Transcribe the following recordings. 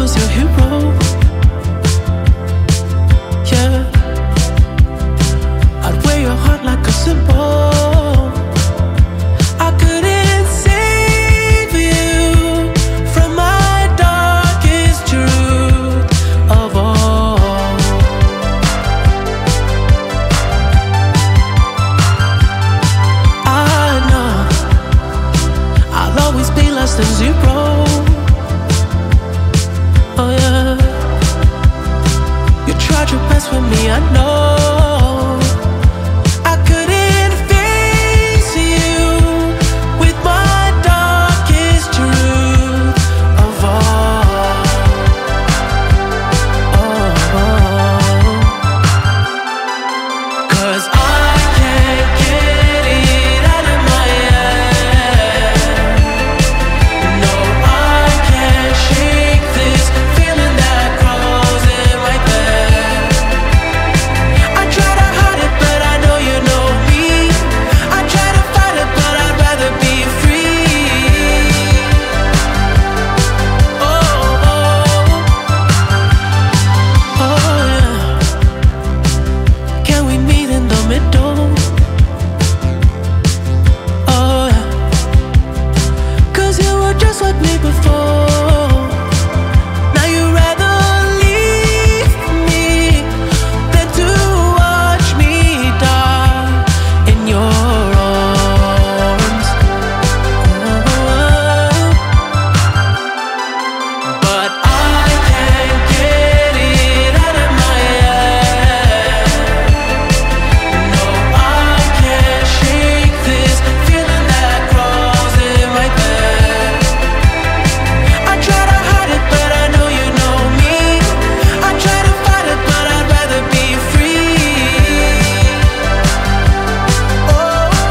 was your hero. Yeah, I'd wear your heart like a symbol. I couldn't save you from my darkest truth of all. I know I'll always be less than zero. Oh yeah, you tried your best with me, I know. I couldn't face you with my darkest truth of all. Oh, 'cause I can't get it out of my head. No, I can't shake this feeling that crawls in my bed. I try to hide it, but I know you know me. I try to fight it, but I'd rather be free. Oh, oh, oh, yeah. Can we meet in the middle? Oh, yeah. 'Cause you were just like me before. Now you'd rather leave me than to watch me die in your arms. Oh, but I can't get it out of my head. No, I can't shake this feeling that crawls in my bed. I try to hide it, but I know you know me. I try to fight it, but I'd rather be free. Oh,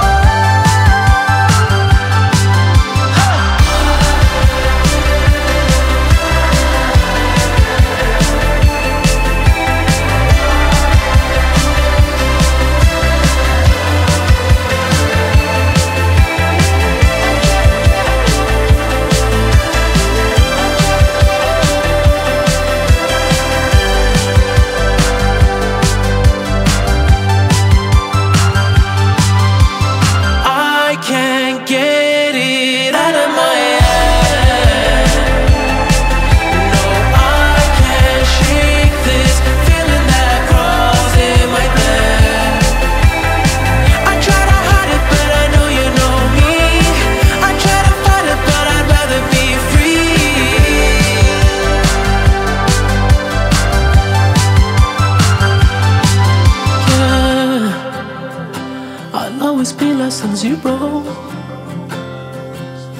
I can't get it out of my head. No, I can't shake this feeling that crawls in my bed. I try to hide it, but I know you know me. I try to fight it, but I'd rather be free. Yeah, I'll always be less than zero.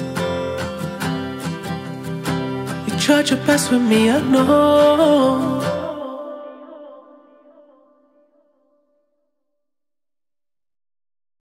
You tried your best with me, I know.